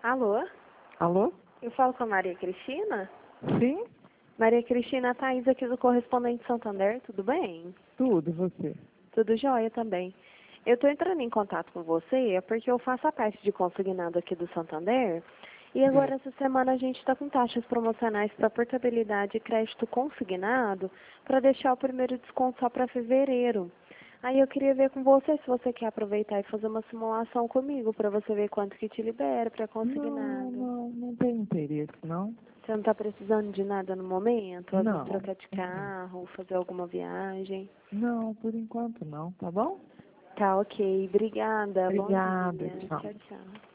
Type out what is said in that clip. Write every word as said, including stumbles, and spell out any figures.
Alô? Alô? Eu falo com a Maria Cristina? Sim? Maria Cristina, Thaís aqui do Correspondente Santander, tudo bem? Tudo, você? Tudo jóia também. Eu estou entrando em contato com você é porque eu faço a parte de consignado aqui do Santander e agora essa semana a gente está com taxas promocionais para portabilidade e crédito consignado para deixar o primeiro desconto só para fevereiro. Aí eu queria ver com você se você quer aproveitar e fazer uma simulação comigo para você ver quanto que te libera para Não, consignado. não, não tem interesse, não? Você não está precisando de nada no momento? Às vezes Não. trocar de carro, fazer alguma viagem? Não, por enquanto não, tá bom? Tá, ok. Obrigada. Bom Obrigada, dia. tchau. Tchau, tchau.